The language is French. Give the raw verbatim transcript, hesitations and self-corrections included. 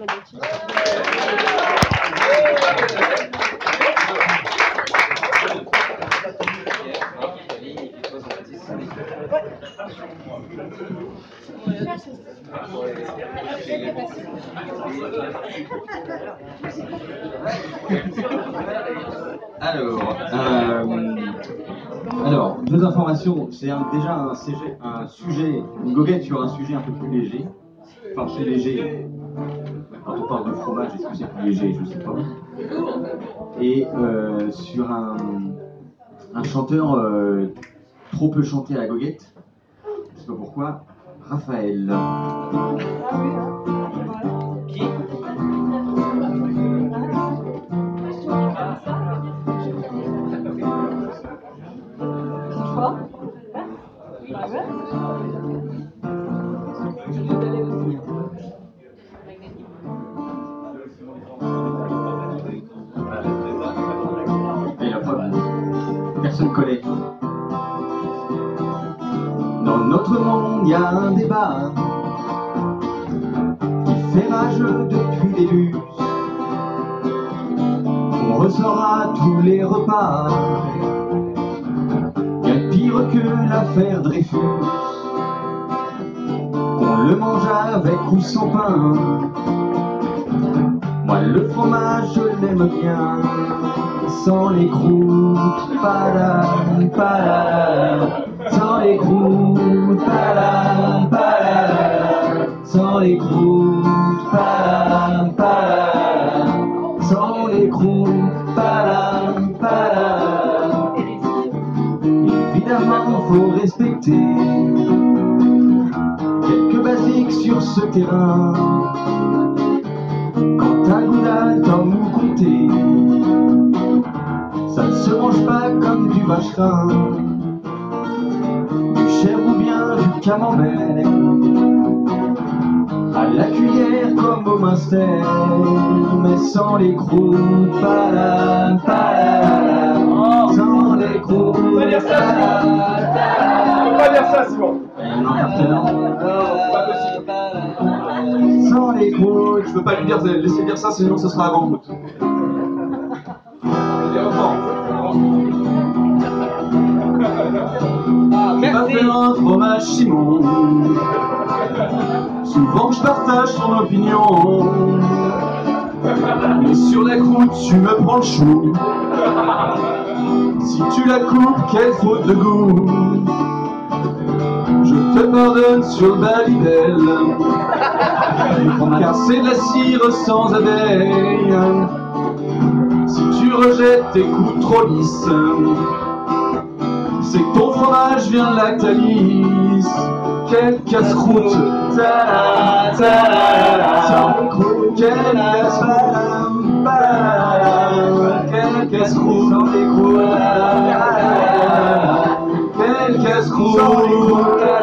Alors, euh, alors, deux informations. C'est un- déjà un, sujet- un sujet, une goguette sur un sujet un peu plus léger. Enfin, plus léger. Quand on parle de fromage, est-ce que c'est plus léger? Je sais pas. Et euh, sur un, un chanteur euh, trop peu chanté à la goguette. Je sais pas pourquoi. Raphaël. Qui? Quoi? Et la preuve, personne ne connaît. Dans notre monde, il y a un débat qui fait rage depuis des bus. On ressort à tous les repas. Il y a pire que l'affaire Dreyfus. On le mange avec ou sans pain. Moi le fromage je l'aime bien, sans les croûtes, padam, padam, sans les croûtes, padam, padam, sans les croûtes, padam, padam, sans les croûtes, padam, padam. Évidemment faut respecter quelques basiques sur ce terrain. Quand un goudal comme ou comté, ça ne se mange pas comme du vacherin, du chèvre ou bien du camembert, à la cuillère comme au minster, mais sans les croûtes, palam, palam, sans les croûtes. On va dire ça, Simon. On va dire ça, Simon. Non, maintenant. Non, c'est pas possible. Sans les croûtes. Je peux pas lui dire, laissez dire ça, sinon ce sera avant route. Les reports. Ah, On va merci. faire un fromage Simon. Souvent je partage son opinion. Mais sur la croûte, tu me prends le chou. Si tu la coupes, quelle faute de goût. Je te pardonne sur le Babybel, car c'est de la cire sans abeille. Si tu rejettes tes coups trop lisses, c'est que ton fromage vient de Lactalis. Quelle casse-croûte, ta ta sans croûte, quelle casse-croûte, quelle casse-croûte, sans les croûtes, quelle casse-croûte.